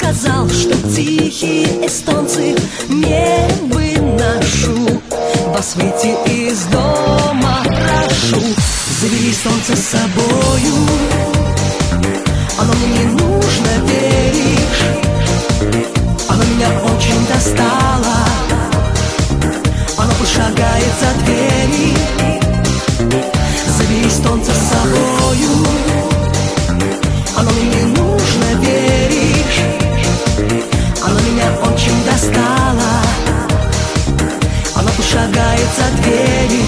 сказал, что тихие эстонцы не выношу. Вас выйти из дома прошу. Забери солнце с собою, оно мне не нужно, веришь? Оно меня очень достало, оно пусть шагает за двери. Забери солнце с собою, оно мне не нужно, веришь? Оно меня очень достало, оно пусть шагает за двери.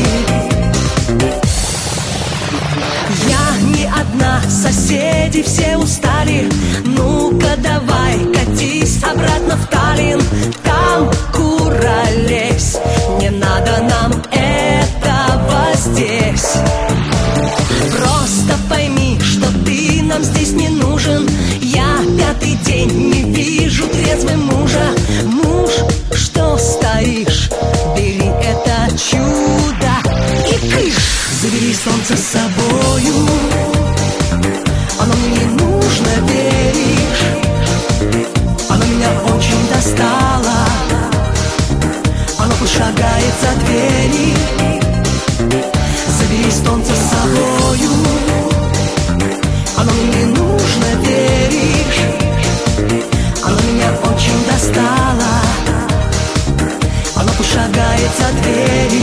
Я не одна, соседи все устали. Ну-ка давай, катись обратно в Таллин. Там куролесь, не надо нам этого здесь. Просто пойми, что ты нам здесь не нужен. Я пятый день не вижу трезвым мужа. Муж, что стоишь? Бери это чудо и кыш. Забери солнце с собою, оно мне не нужно, веришь? Оно меня очень достало, оно пусть шагает за двери. Забери солнце с собою, оно мне не нужно, веришь? Оно меня очень достало, оно пусть шагает за двери.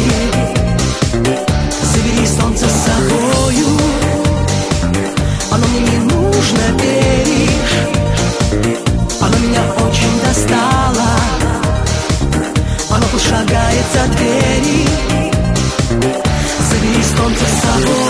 Забери солнце с собою, оно мне не нужно, веришь? Оно меня очень достало, оно пусть шагает за двери. Забери солнце с собой.